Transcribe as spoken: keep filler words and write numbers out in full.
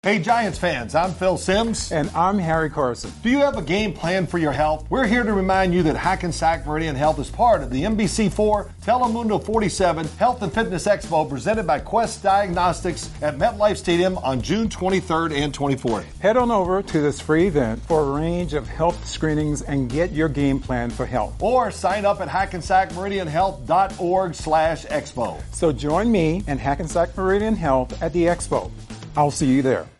Hey Giants fans, I'm Phil Simms. And I'm Harry Carson. Do you have a game plan for your health? We're here to remind you that Hackensack Meridian Health is part of the N B C four Telemundo forty-seven Health and Fitness Expo presented by Quest Diagnostics at MetLife Stadium on June twenty-third and twenty-fourth. Head on over to this free event for a range of health screenings and get your game plan for health. Or sign up at hackensack meridian health dot org slash expo. So join me and Hackensack Meridian Health at the expo. I'll see you there.